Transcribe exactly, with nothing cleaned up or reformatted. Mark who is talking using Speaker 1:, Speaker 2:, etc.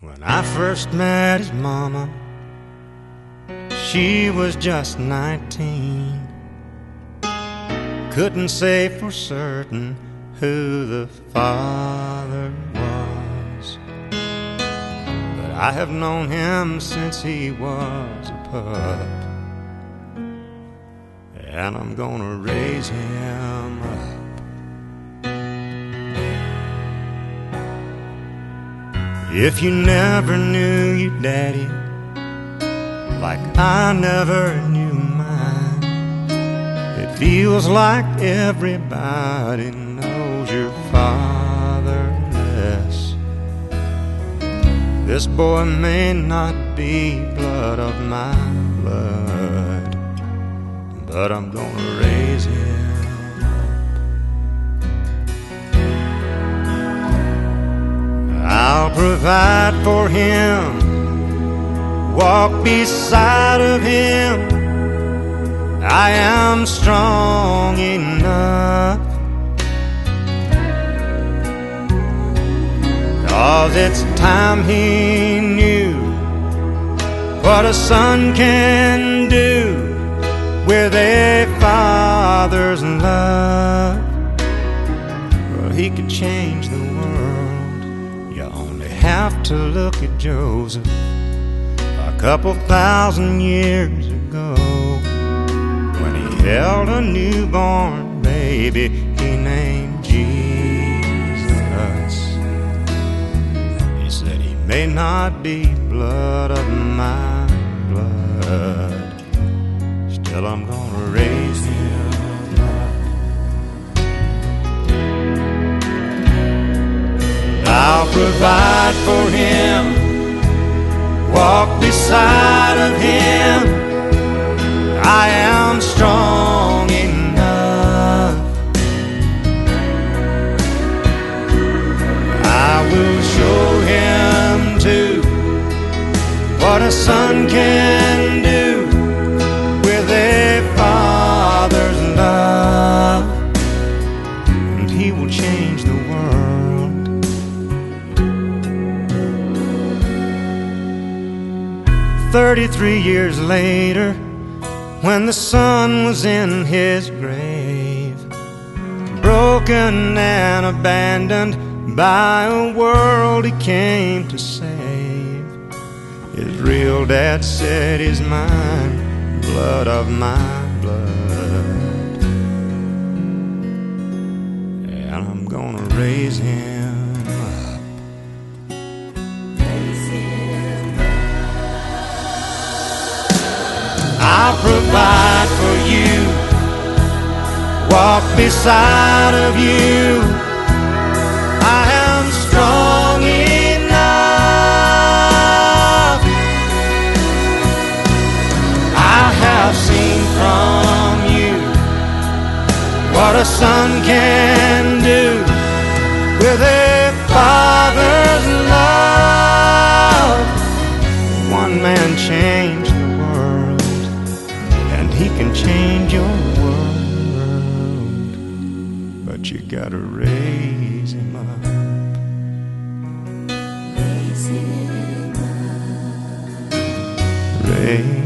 Speaker 1: When I first met his mama, she was just nineteen. Couldn't say for certain who the father was, but I have known him since he was a pup, and I'm gonna raise him up. If you never knew your daddy like I never knew mine, it feels like everybody knows your father less. This boy may not be blood of my blood, but I'm gonna raise him. I'll provide for him, walk beside of him. I am strong enough, 'cause it's time he knew what a son can do with a father's love. Well, he could change the world. You only have to look at Joseph a couple thousand years ago, when he held a newborn baby he named Jesus. He said he may not be blood of my blood, still I'm gonna raise him up. I'll provide for him, walk beside of him. I am strong enough. I will show him too what a son can do with a father's love, and he will change the world. Thirty-three years later, when the son was in his grave, broken and abandoned by a world he came to save, his real dad said, "He's mine, blood of my blood, and I'm gonna raise him up." Raise him up. I'll provide for you, walk beside of you. I am strong enough. I have seen from you what a son can do with a father's love. One man changed the world, and he can change your world, but you gotta raise him up. Raise him up. Raise